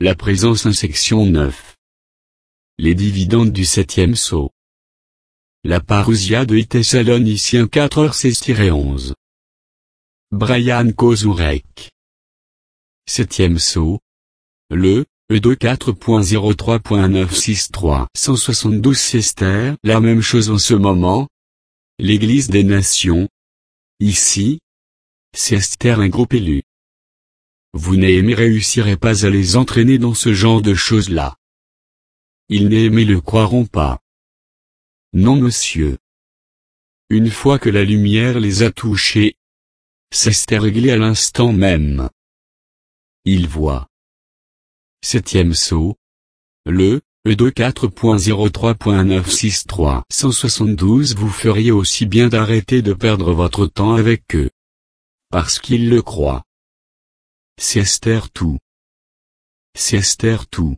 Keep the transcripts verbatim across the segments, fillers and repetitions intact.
La présence en section neuf. Les dividendes du septième sceau. La parousia de Thessaloniciens quatre heures seize onze. Brian Kozurek. Septième sceau. Le E deux quatre point zéro trois point neuf six trois cent soixante-douze Esther. La même chose en ce moment. L'Église des Nations. Ici. C'est Esther, un groupe élu. Vous n'aimez réussirez pas à les entraîner dans ce genre de choses-là. Ils n'aimés le croiront pas. Non monsieur. Une fois que la lumière les a touchés, c'est Esther réglée à l'instant même. Ils voient. Septième sceau. Le E deux quatre point zéro trois point neuf six trois cent soixante-douze. Vous feriez aussi bien d'arrêter de perdre votre temps avec eux. Parce qu'ils le croient. C'est Esther tout. C'est Esther tout.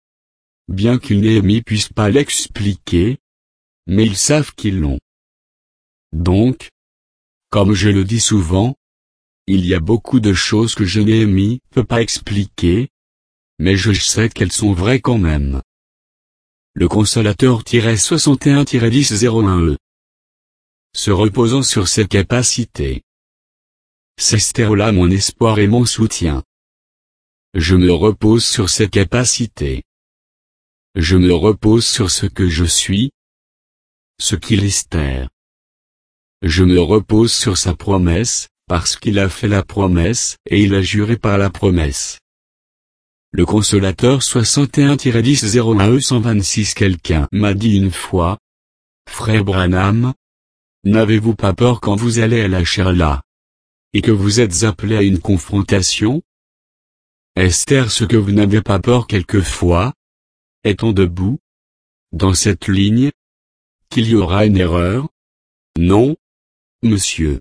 Bien qu'ils Néhémie puisse pas l'expliquer, mais ils savent qu'ils l'ont. Donc, comme je le dis souvent, il y a beaucoup de choses que je Néhémie peut pas expliquer, mais je sais qu'elles sont vraies quand même. Le consolateur soixante et un dix zéro un E. Se reposant sur ses capacités. C'est Esther là mon espoir et mon soutien. Je me repose sur ses capacités. Je me repose sur ce que je suis. Ce qu'il est Esther. Je me repose sur sa promesse, parce qu'il a fait la promesse, et il a juré par la promesse. Le consolateur soixante et un dix zéro un E cent vingt-six. Quelqu'un m'a dit une fois, Frère Branham, n'avez-vous pas peur quand vous allez à la chaire là, et que vous êtes appelé à une confrontation? Esther, ce que vous n'avez pas peur quelquefois, étant debout, dans cette ligne, qu'il y aura une erreur? Non, monsieur.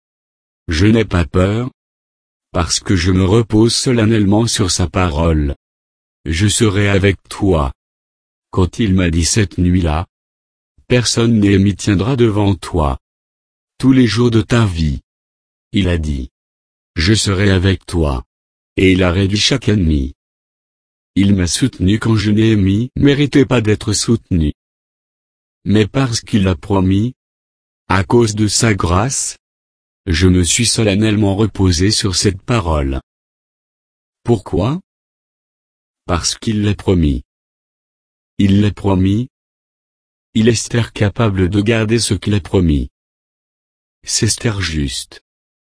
Je n'ai pas peur, parce que je me repose solennellement sur sa parole. Je serai avec toi. Quand il m'a dit cette nuit-là, personne Néhémie tiendra devant toi. Tous les jours de ta vie. Il a dit. Je serai avec toi. Et il a réduit chaque ennemi. Il m'a soutenu quand je Néhémie méritais pas d'être soutenu. Mais parce qu'il l'a promis, à cause de sa grâce, je me suis solennellement reposé sur cette parole. Pourquoi? Parce qu'il l'a promis. Il l'a promis. Il est Esther capable de garder ce qu'il a promis. C'est Esther juste.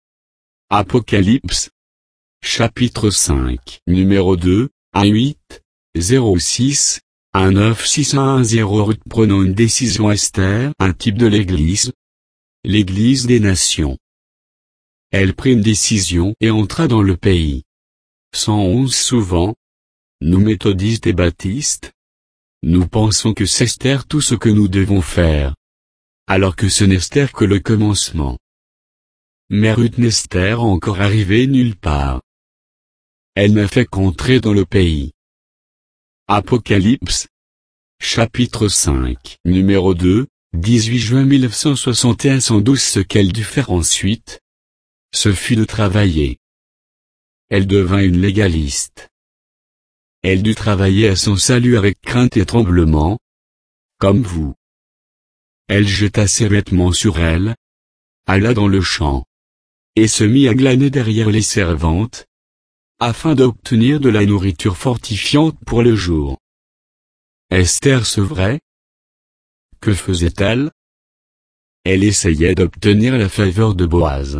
Apocalypse. Chapitre cinq. Numéro deux, un huit, zéro six, un neuf six un zéro. Ruth prenant une décision. Esther, un type de l'Église. L'Église des Nations. Elle prit une décision et entra dans le pays. cent onze. Souvent, nous méthodistes et baptistes, nous pensons que c'est Esther tout ce que nous devons faire. Alors que ce n'est Esther que le commencement. Mais Ruth n'est Esther encore arrivée nulle part. Elle n'a fait qu'entrer dans le pays. Apocalypse. Chapitre cinq. Numéro deux, dix-huit juin mille neuf cent soixante et un. cent douze. Ce qu'elle dut faire ensuite, ce fut de travailler. Elle devint une légaliste. Elle dut travailler à son salut avec crainte et tremblement, comme vous. Elle jeta ses vêtements sur elle, alla dans le champ, et se mit à glaner derrière les servantes, afin d'obtenir de la nourriture fortifiante pour le jour. Esther sevrait. Que faisait-elle? Elle essayait d'obtenir la faveur de Boaz.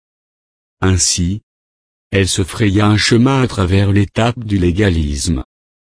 Ainsi, elle se fraya un chemin à travers l'étape du légalisme.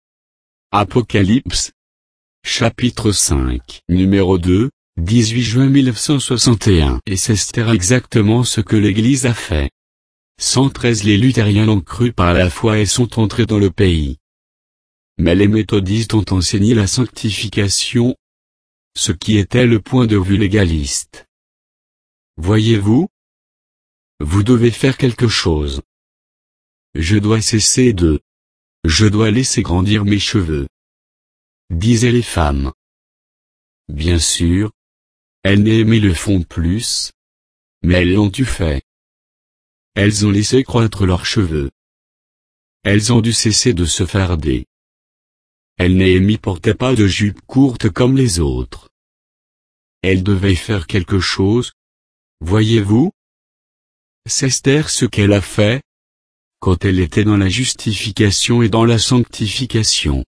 Apocalypse. Chapitre cinq. Numéro deux, dix-huit juin mille neuf cent soixante et un. Et c'est Esther exactement ce que l'Église a fait. cent treize. Les luthériens l'ont cru par la foi et sont entrés dans le pays. Mais les méthodistes ont enseigné la sanctification, ce qui était le point de vue légaliste. Voyez-vous? Vous devez faire quelque chose. Je dois cesser de. Je dois laisser grandir mes cheveux. Disaient les femmes. Bien sûr, elles Néhémie le font plus, mais elles l'ont eu fait. Elles ont laissé croître leurs cheveux. elles ont dû cesser de se farder. Elle Néhémie portait pas de jupe courte comme les autres. Elle devait faire quelque chose. Voyez-vous? C'est Esther ce qu'elle a fait, quand elle était dans la justification et dans la sanctification.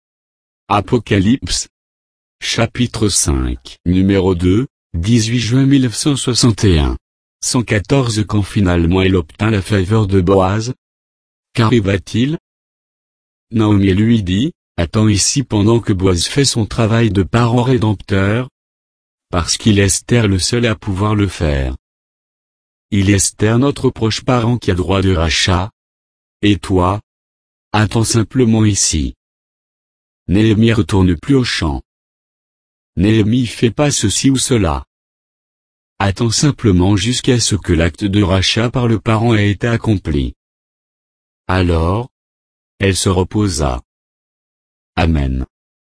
Apocalypse, chapitre cinq, numéro deux, dix-huit juin mille neuf cent soixante et un. cent quatorze Quand finalement elle obtint la faveur de Boaz, qu'arriva-t-il? Naomi lui dit, attends ici pendant que Boaz fait son travail de parent rédempteur, parce qu'il est Esther le seul à pouvoir le faire. Il est Esther notre proche parent qui a droit de rachat. Et toi? Attends simplement ici. Néhémie retourne plus au champ. Néhémie fait pas ceci ou cela. Attends simplement jusqu'à ce que l'acte de rachat par le parent ait été accompli. Alors, elle se reposa. Amen.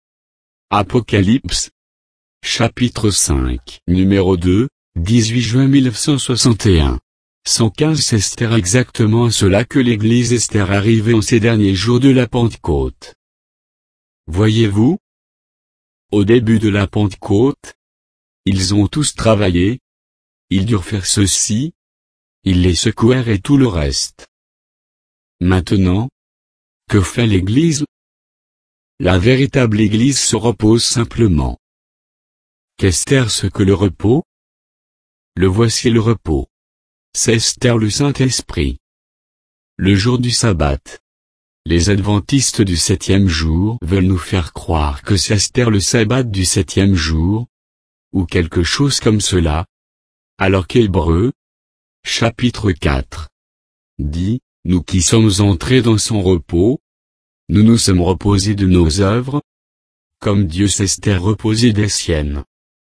Apocalypse, chapitre cinq, numéro deux, dix-huit juin mille neuf cent soixante et un. cent quinze C'est Esther exactement à cela que l'église Esther arrivait en ces derniers jours de la Pentecôte. Voyez-vous? Au début de la Pentecôte, ils ont tous travaillé, ils durent faire ceci, ils les secouèrent et tout le reste. Maintenant, que fait l'église? La véritable église se repose simplement. Qu'Esther ce que le repos? Le voici le repos. C'est Esther le Saint-Esprit. Le jour du sabbat. Les adventistes du septième jour veulent nous faire croire que c'est Esther le sabbat du septième jour, ou quelque chose comme cela, alors qu'Hébreux, chapitre quatre, dit, nous qui sommes entrés dans son repos, nous nous sommes reposés de nos œuvres, comme Dieu s'est reposé des siennes.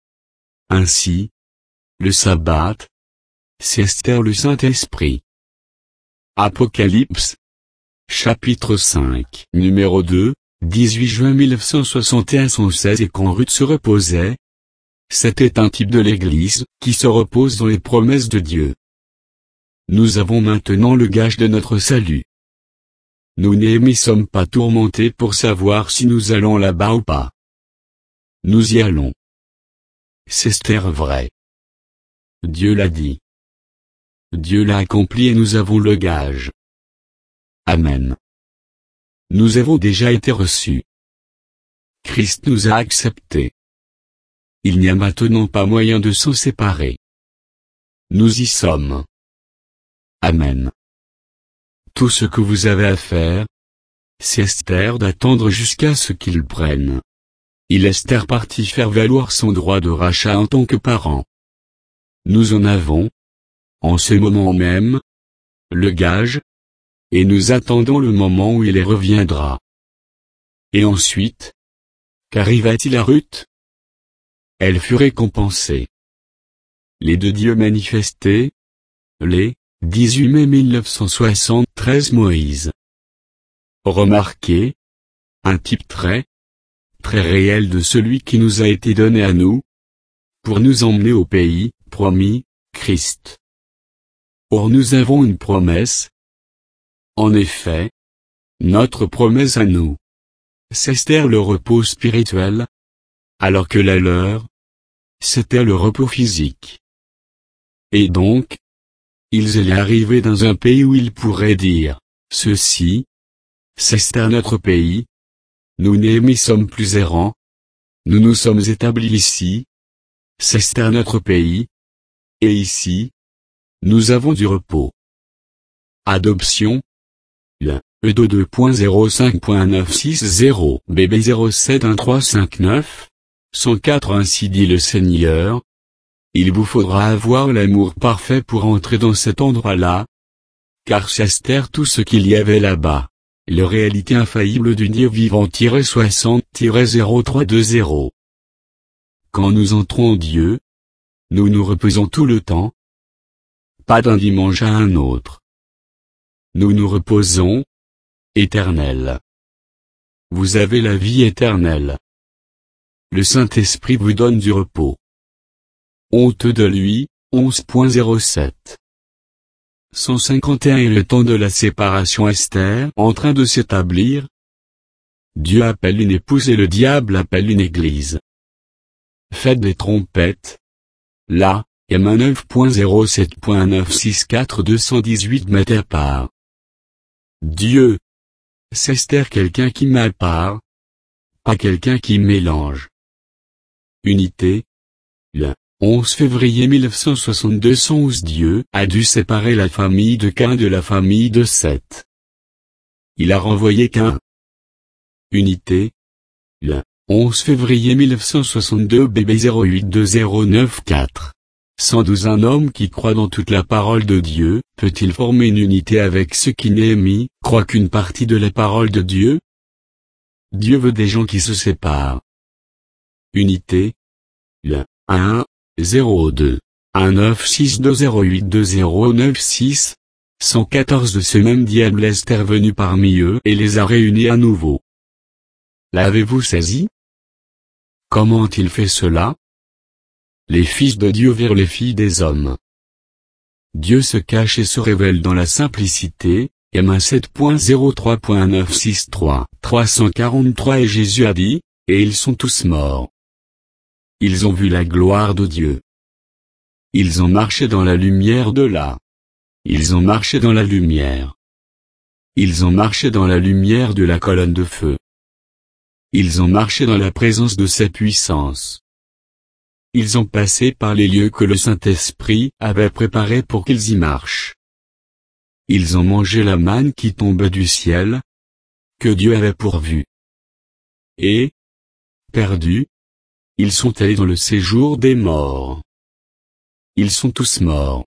Ainsi, le sabbat, c'est Esther le Saint-Esprit. Apocalypse, chapitre cinq, numéro deux, dix-huit juin mille neuf cent soixante et un cent seize Et quand Ruth se reposait, c'était un type de l'Église qui se repose dans les promesses de Dieu. Nous avons maintenant le gage de notre salut. Nous Néhémie sommes pas tourmentés pour savoir si nous allons là-bas ou pas. Nous y allons. C'est Esther vrai. Dieu l'a dit. Dieu l'a accompli et nous avons le gage. Amen. Nous avons déjà été reçus. Christ nous a acceptés. Il n'y a maintenant pas moyen de s'en séparer. Nous y sommes. Amen. Tout ce que vous avez à faire, c'est Esther d'attendre jusqu'à ce qu'il prenne. Il est Esther parti faire valoir son droit de rachat en tant que parent. Nous en avons, en ce moment même, le gage, et nous attendons le moment où il y reviendra. Et ensuite, qu'arriva-t-il à Ruth? Elle fut récompensée. Les deux dieux manifestés, les dix-huit mai mille neuf cent soixante-treize Moïse. Remarquez, un type très, très réel de celui qui nous a été donné à nous, pour nous emmener au pays promis, Christ. Or nous avons une promesse. En effet, notre promesse à nous, c'est Esther le repos spirituel, alors que la leur, c'était le repos physique. Et donc, ils allaient arriver dans un pays où ils pourraient dire, ceci, c'est Esther notre pays, nous Néhémie sommes plus errants, nous nous sommes établis ici, c'est Esther notre pays, et ici, nous avons du repos. Adoption. Le E D O deux point zéro cinq point neuf six zéro B B zéro sept un trois cinq neuf, cent quatre Ainsi dit le Seigneur. Il vous faudra avoir l'amour parfait pour entrer dans cet endroit-là, car c'est Esther tout ce qu'il y avait là-bas, la réalité infaillible du Dieu vivant soixante zéro trois deux zéro. Quand nous entrons en Dieu, nous nous reposons tout le temps, pas d'un dimanche à un autre. Nous nous reposons, éternel. Vous avez la vie éternelle. Le Saint-Esprit vous donne du repos. Honte de lui, onze point zéro sept. cent cinquante et un est le temps de la séparation Esther en train de s'établir. Dieu appelle une épouse et le diable appelle une église. Faites des trompettes. Là, M neuf point zéro sept point neuf six quatre deux cent dix-huit mètres à part. Dieu. C'est Esther quelqu'un qui m'appart. Pas quelqu'un qui mélange. Unité. Le onze février mille neuf cent soixante-deux cent onze Dieu a dû séparer la famille de Caïn de la famille de Seth. Il a renvoyé Caïn. Unité. Le onze février mille neuf cent soixante-deux B B zéro huit deux zéro neuf quatre. cent douze Un homme qui croit dans toute la parole de Dieu, peut-il former une unité avec ceux qui Néhémie croient qu'une partie de la parole de Dieu? Dieu veut des gens qui se séparent. Unité. Le un zéro deux un neuf six deux zéro huit deux zéro neuf six. cent quatorze de ce même diable est intervenu parmi eux et les a réunis à nouveau. L'avez-vous saisi? Comment a-t-il fait cela? Les fils de Dieu virent les filles des hommes. Dieu se cache et se révèle dans la simplicité. M sept point zéro trois point neuf six trois trois cent quarante-trois et Jésus a dit, et ils sont tous morts. Ils ont vu la gloire de Dieu. Ils ont marché dans la lumière de là. Ils ont marché dans la lumière. Ils ont marché dans la lumière de la colonne de feu. Ils ont marché dans la présence de sa puissance. Ils ont passé par les lieux que le Saint-Esprit avait préparés pour qu'ils y marchent. Ils ont mangé la manne qui tombait du ciel, que Dieu avait pourvue. Et, perdus, ils sont allés dans le séjour des morts. Ils sont tous morts.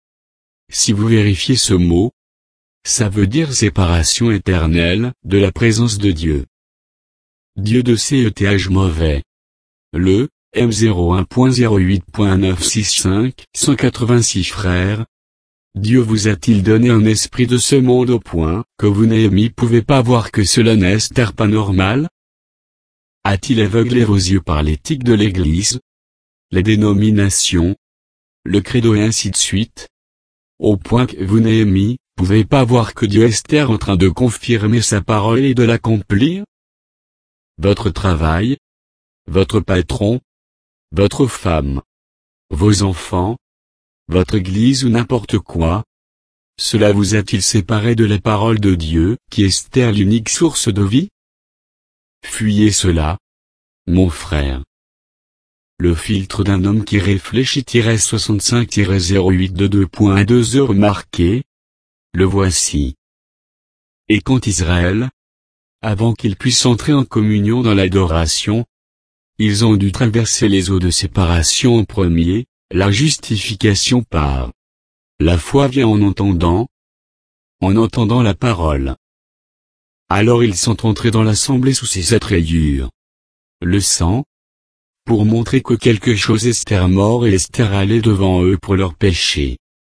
Si vous vérifiez ce mot, ça veut dire séparation éternelle de la présence de Dieu. Dieu de C E T H mauvais. Le M zéro un point zéro huit point neuf six cinq cent quatre-vingt-six frères. Dieu vous a-t-il donné un esprit de ce monde au point que vous Néhémie pouvez pas voir que cela n'est pas normal? A-t-il aveuglé vos yeux par l'éthique de l'Église, les dénominations, le credo et ainsi de suite? Au point que vous Néhémie, pouvez pas voir que Dieu est en train de confirmer sa parole et de l'accomplir? Votre travail, votre patron, votre femme, vos enfants, votre église ou n'importe quoi, cela vous a-t-il séparé de la parole de Dieu, qui est l'unique source de vie? Fuyez cela, mon frère. Le filtre d'un homme qui réfléchit soixante-cinq zéro huit deux deux point deux heures remarqué. Le voici. Et quand Israël, avant qu'il puisse entrer en communion dans l'adoration, ils ont dû traverser les eaux de séparation en premier, la justification par la foi vient en entendant, en entendant la parole. Alors ils sont entrés dans l'assemblée sous ces sept rayures. Le sang, pour montrer que quelque chose Esther mort et Esther allait devant eux pour leurs péchés.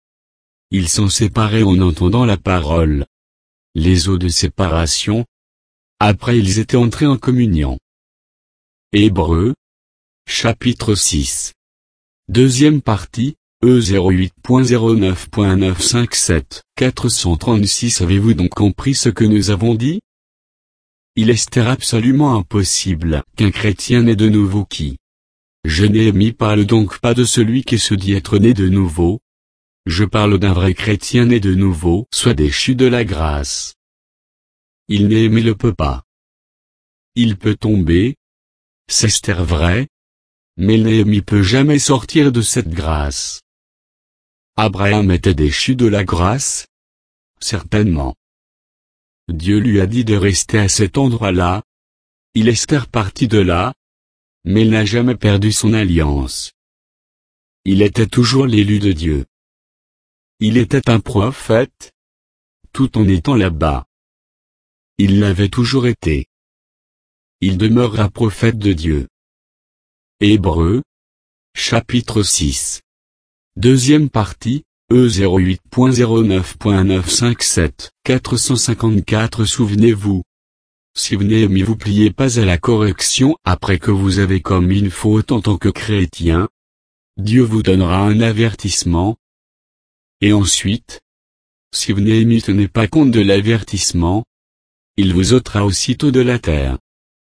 Ils sont séparés en entendant la parole. Les eaux de séparation. Après ils étaient entrés en communion. Hébreux, chapitre six. Deuxième partie, E zéro huit point zéro neuf point neuf cinq sept quatre cent trente-six. Avez-vous donc compris ce que nous avons dit? Il est absolument impossible qu'un chrétien naît de nouveau qui. Je Néhémie parle donc pas de celui qui se dit être né de nouveau. Je parle d'un vrai chrétien né de nouveau, soit déchu de la grâce. Il Néhémie le peut pas. Il peut tomber. C'est Esther vrai. Mais Néhémie peut jamais sortir de cette grâce. Abraham était déchu de la grâce? Certainement. Dieu lui a dit de rester à cet endroit-là. Il est parti de là. Mais il n'a jamais perdu son alliance. Il était toujours l'élu de Dieu. Il était un prophète. Tout en étant là-bas. Il l'avait toujours été. Il demeurera prophète de Dieu. Hébreux, chapitre six. Deuxième partie, E zéro huit point zéro neuf point neuf cinq sept quatre cent cinquante-quatre. Souvenez-vous. Si vous Néhémie vous pliez pas à la correction après que vous avez commis une faute en tant que chrétien, Dieu vous donnera un avertissement. Et ensuite, Si vous Néhémie tenez pas compte de l'avertissement, il vous ôtera aussitôt de la terre.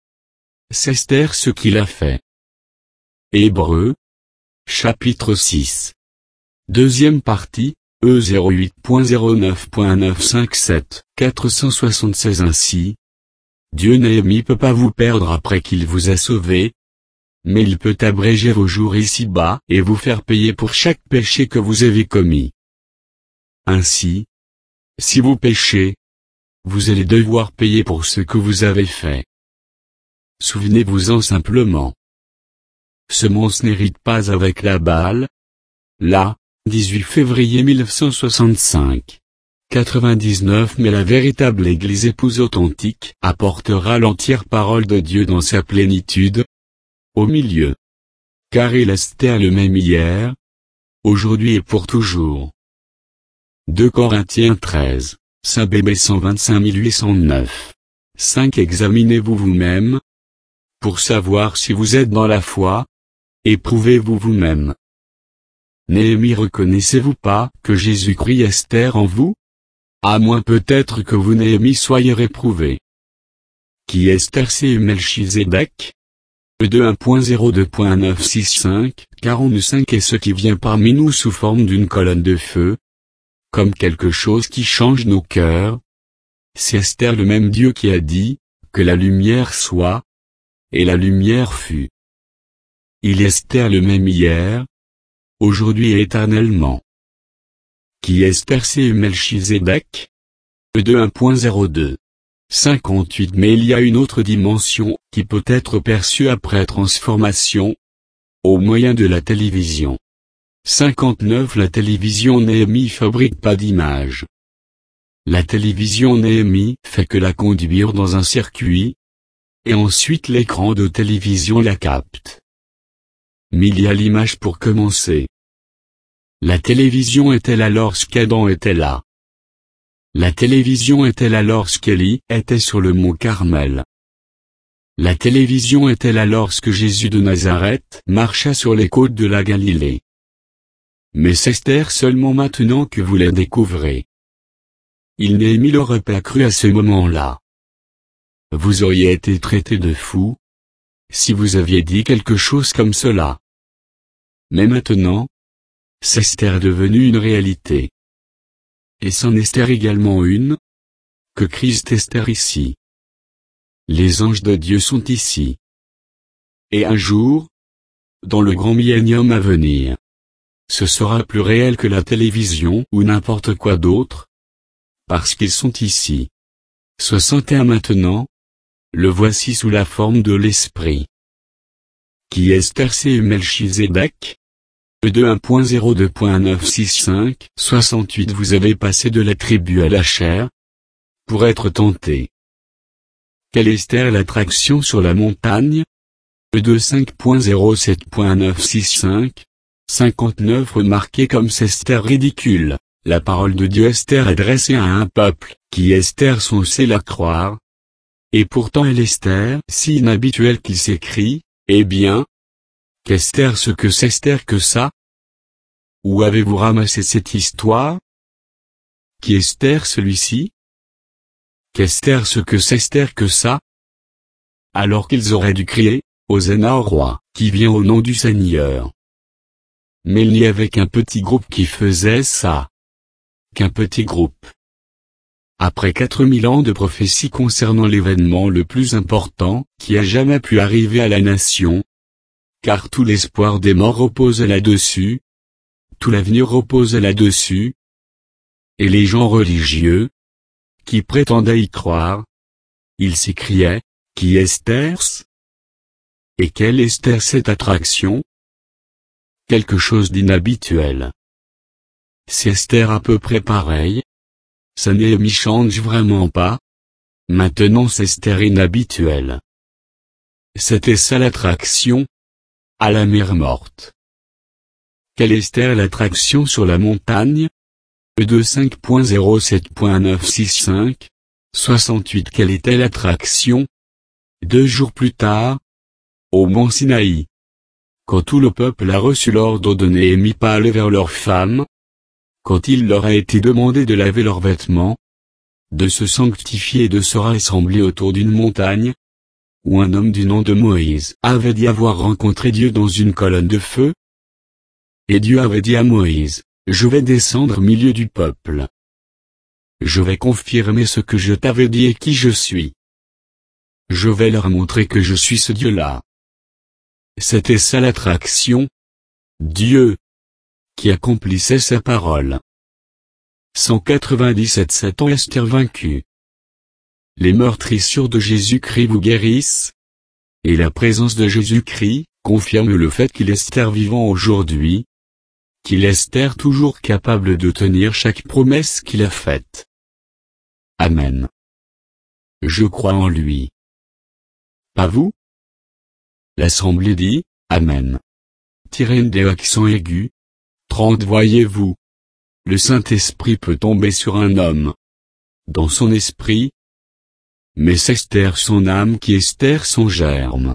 C'est Esther ce qu'il a fait. Hébreux, chapitre six. Deuxième partie, E zéro huit point zéro neuf point neuf cinq sept quatre cent soixante-seize. Ainsi, Dieu Néhémie peut pas vous perdre après qu'il vous a sauvé, mais il peut abréger vos jours ici-bas et vous faire payer pour chaque péché que vous avez commis. Ainsi, si vous péchez, vous allez devoir payer pour ce que vous avez fait. Souvenez-vous-en simplement. Semence n'hérite pas avec la balle. Là, dix-huit février mille neuf cent soixante-cinq. quatre-vingt-dix-neuf Mais la véritable Église épouse authentique apportera l'entière parole de Dieu dans sa plénitude, au milieu. Car il est le même hier, aujourd'hui et pour toujours. deux Corinthiens treize, Saint B B cent vingt-cinq huit cent neuf. cinq Examinez-vous vous-même, pour savoir si vous êtes dans la foi, éprouvez-vous vous-même. Néhémie reconnaissez-vous pas que Jésus-Christ Esther en vous? À moins peut-être que vous Néhémie soyez réprouvé. Qui Esther c'est Melchizedek? E deux un point zéro deux point neuf six cinq quarante-cinq est ce qui vient parmi nous sous forme d'une colonne de feu, comme quelque chose qui change nos cœurs. C'est Esther le même Dieu qui a dit, que la lumière soit, et la lumière fut. Il est Esther le même hier, aujourd'hui et éternellement. Qui Esther c'est Melchizedek? E deux un point zéro deux. cinquante-huit Mais il y a une autre dimension, qui peut être perçue après transformation, au moyen de la télévision. cinquante-neuf La télévision Néhémie fabrique pas d'image. La télévision Néhémie fait que la conduire dans un circuit, et ensuite l'écran de télévision la capte. Mais il y a l'image pour commencer. La télévision était là lorsqu'Adam était là. La télévision était là lorsqu'Élie était sur le mont Carmel. La télévision était là lorsque Jésus de Nazareth marcha sur les côtes de la Galilée. Mais c'est Esther seulement maintenant que vous la découvrez. Il Néhémie l'aurait pas cru à ce moment-là. Vous auriez été traité de fou, si vous aviez dit quelque chose comme cela. Mais maintenant, c'est Esther devenue une réalité. Et c'en Esther également une, que Christ Esther ici. Les anges de Dieu sont ici. Et un jour, dans le grand millénium à venir, ce sera plus réel que la télévision ou n'importe quoi d'autre, parce qu'ils sont ici. soixante et un Maintenant, le voici sous la forme de l'Esprit. Qui Esther c'est Melchizedek? E deux un point zéro deux point neuf six cinq soixante-huit Vous avez passé de la tribu à la chair, pour être tenté. Quelle Esther l'attraction sur la montagne? E deux cinq point zéro sept point neuf six cinq cinquante-neuf Remarquez comme c'est Esther ridicule, la parole de Dieu Esther adressée à un peuple, qui Esther censé la croire. Et pourtant elle Esther si inhabituelle qu'il s'écrit, eh bien, qu'Esther ce que c'est Esther que ça? Où avez-vous ramassé cette histoire? Qui Esther celui-ci? Qu'Esther ce que c'est Esther que ça? Alors qu'ils auraient dû crier, Hosanna au roi, qui vient au nom du Seigneur. Mais il n'y avait qu'un petit groupe qui faisait ça. Qu'un petit groupe. Après quatre mille ans de prophétie concernant l'événement le plus important qui a jamais pu arriver à la nation, car tout l'espoir des morts repose là-dessus, tout l'avenir repose là-dessus, et les gens religieux, qui prétendaient y croire, ils s'écriaient, qui Esther? Et quelle Esther cette attraction? Quelque chose d'inhabituel. C'est Esther à peu près pareil. Ça Néhémie change vraiment pas. Maintenant c'est Esther inhabituel. C'était ça l'attraction. À la mer morte. Quelle Esther l'attraction sur la montagne? E deux cinq point zéro sept point neuf six cinq soixante-huit Quelle était l'attraction? Deux jours plus tard, au mont Sinaï. Quand tout le peuple a reçu l'ordre de Néhémie pas aller vers leurs femmes, quand il leur a été demandé de laver leurs vêtements, de se sanctifier et de se rassembler autour d'une montagne, où un homme du nom de Moïse avait dit avoir rencontré Dieu dans une colonne de feu. Et Dieu avait dit à Moïse, « Je vais descendre au milieu du peuple. Je vais confirmer ce que je t'avais dit et qui je suis. Je vais leur montrer que je suis ce Dieu-là. » C'était ça l'attraction. Dieu, qui accomplissait sa parole. cent quatre-vingt-dix-sept sept ans Esther vaincue. Les meurtrissures de Jésus-Christ vous guérissent, et la présence de Jésus-Christ confirme le fait qu'il est Esther vivant aujourd'hui, qu'il est Esther toujours capable de tenir chaque promesse qu'il a faite. Amen. Je crois en lui. Pas vous? L'assemblée dit, Amen. Tirez des accents aigus. trente Voyez-vous. Le Saint-Esprit peut tomber sur un homme. Dans son esprit. Mais c'est Esther son âme qui est Esther son germe.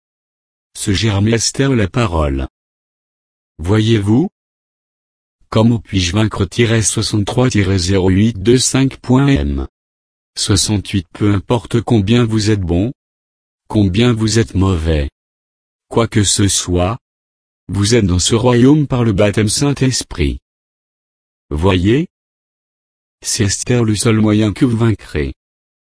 Ce germe est Esther la parole. Voyez-vous? Comment puis-je vaincre soixante-trois zéro huit vingt-cinq point m soixante-huit Peu importe combien vous êtes bon, combien vous êtes mauvais. Quoi que ce soit, vous êtes dans ce royaume par le baptême Saint-Esprit. Voyez? C'est Esther le seul moyen que vous vaincrez.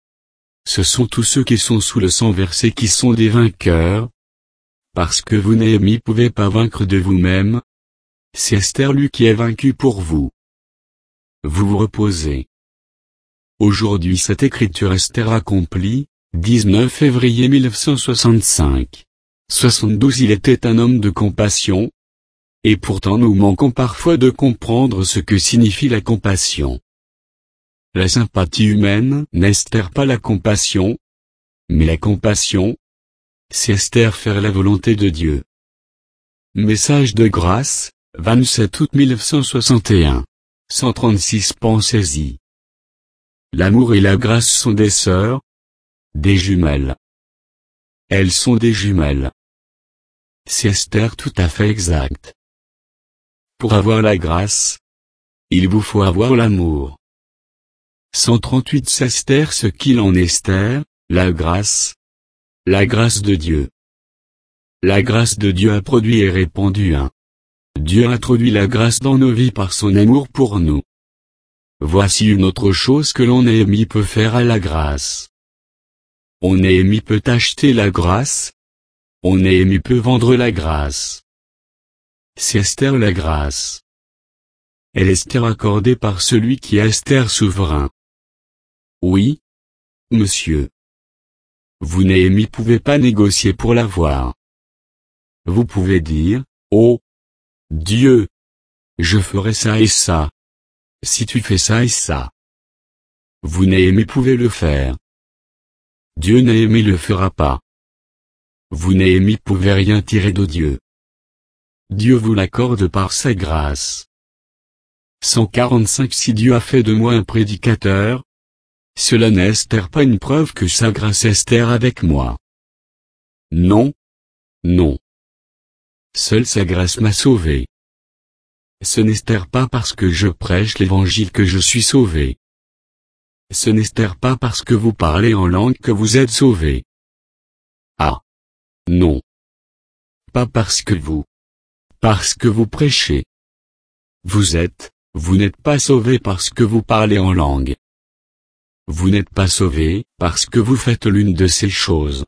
Ce sont tous ceux qui sont sous le sang versé qui sont des vainqueurs. Parce que vous Néhémie pouvez pas vaincre de vous-même. C'est Esther lui qui est vaincu pour vous. Vous vous reposez. Aujourd'hui cette écriture Esther accomplie, dix-neuf février mille neuf cent soixante-cinq. soixante-douze Il était un homme de compassion. Et pourtant nous manquons parfois de comprendre ce que signifie la compassion. La sympathie humaine n'estère pas la compassion. Mais la compassion, c'est Esther faire la volonté de Dieu. Message de grâce, vingt-sept août mille neuf cent soixante et un. cent trente-six Pensez-y. L'amour et la grâce sont des sœurs, des jumelles. Elles sont des jumelles. C'est Esther tout à fait exact. Pour avoir la grâce, il vous faut avoir l'amour. cent trente-huit C'est Esther ce qu'il en est Esther, la grâce. La grâce de Dieu. La grâce de Dieu a produit et répandu un. Dieu introduit la grâce dans nos vies par son amour pour nous. Voici une autre chose que l'on Néhémie peut faire à la grâce. On Néhémie peut acheter la grâce. On Néhémie peut vendre la grâce. C'est Esther la grâce. Elle est Esther accordée par celui qui est Esther souverain. Oui, monsieur. Vous Néhémie pouvez pas négocier pour l'avoir. Vous pouvez dire, oh, Dieu, je ferai ça et ça. Si tu fais ça et ça. Vous Néhémie pouvez le faire. Dieu Néhémie le fera pas. Vous Néhémie pouvez rien tirer de Dieu. Dieu vous l'accorde par sa grâce. cent quarante-cinq Si Dieu a fait de moi un prédicateur, cela n'est pas une preuve que sa grâce est avec moi. Non. Non. Seule sa grâce m'a sauvé. Ce n'est pas parce que je prêche l'évangile que je suis sauvé. Ce n'est pas parce que vous parlez en langue que vous êtes sauvé. Ah. Non. Pas parce que vous. Parce que vous prêchez. Vous êtes, vous n'êtes pas sauvé parce que vous parlez en langue. Vous n'êtes pas sauvé, parce que vous faites l'une de ces choses.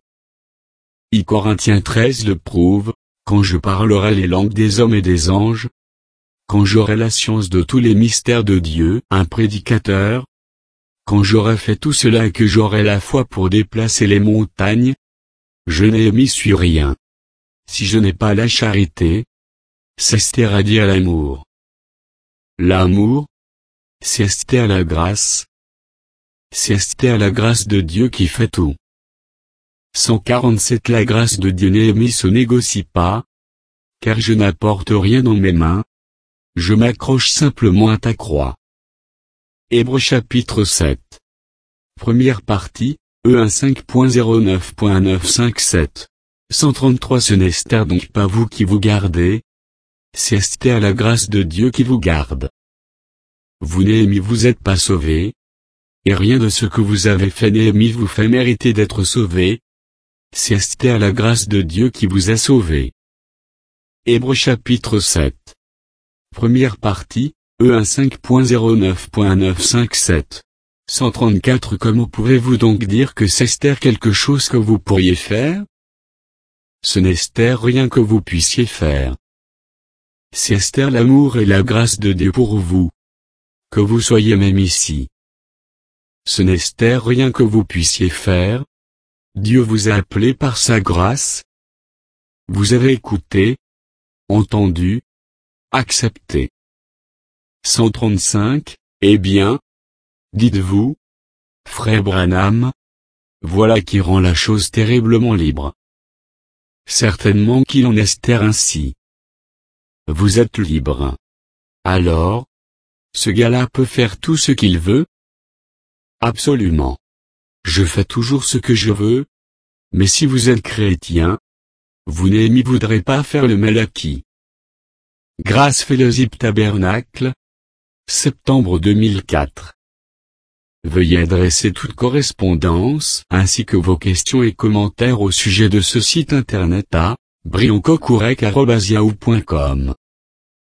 I Corinthiens treize le prouve, quand je parlerai les langues des hommes et des anges, quand j'aurai la science de tous les mystères de Dieu, un prédicateur, quand j'aurai fait tout cela et que j'aurai la foi pour déplacer les montagnes, je n'ai mis sur rien. Si je n'ai pas la charité, c'est Esther à dire l'amour. L'amour, c'est Esther la grâce. C'est Esther la grâce de Dieu qui fait tout. cent quarante-sept La grâce de Dieu Néhémie se négocie pas, car je n'apporte rien dans mes mains. Je m'accroche simplement à ta croix. Hébreux chapitre sept. Première partie, E un cinq point zéro neuf point neuf cinq sept. cent trente-trois Ce n'est Esther donc pas vous qui vous gardez. C'est Esther la grâce de Dieu qui vous garde. vous Néhémie vous êtes pas sauvé. Et rien de ce que vous avez fait Néhémie vous fait mériter d'être sauvé. C'est Esther la grâce de Dieu qui vous a sauvé. Hébreux chapitre sept. Première partie, E un cinq point zéro neuf point neuf cinquante-sept. cent trente-quatre Comment pouvez-vous donc dire que c'est Esther quelque chose que vous pourriez faire? Ce n'est Esther rien que vous puissiez faire. C'est Esther l'amour et la grâce de Dieu pour vous. Que vous soyez même ici. Ce n'est Esther rien que vous puissiez faire. Dieu vous a appelé par sa grâce. Vous avez écouté, entendu, accepté. cent trente-cinq, eh bien, dites-vous, frère Branham, voilà qui rend la chose terriblement libre. Certainement qu'il en est Esther ainsi. Vous êtes libre. Alors, ce gars-là peut faire tout ce qu'il veut? Absolument. Je fais toujours ce que je veux. Mais si vous êtes chrétien, vous Néhémie voudrez pas faire le mal à qui? Grâce Fellowship Tabernacle. Septembre deux mille quatre. Veuillez adresser toute correspondance ainsi que vos questions et commentaires au sujet de ce site internet à brioncocourec arobase yahoo point com.